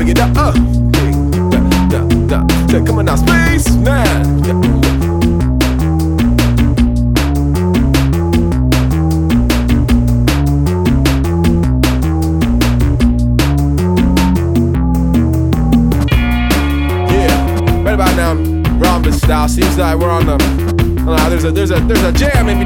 Look it up, come on now, space man. Yeah, right about now, Rhombus style. Seems like we're on the. There's a jam in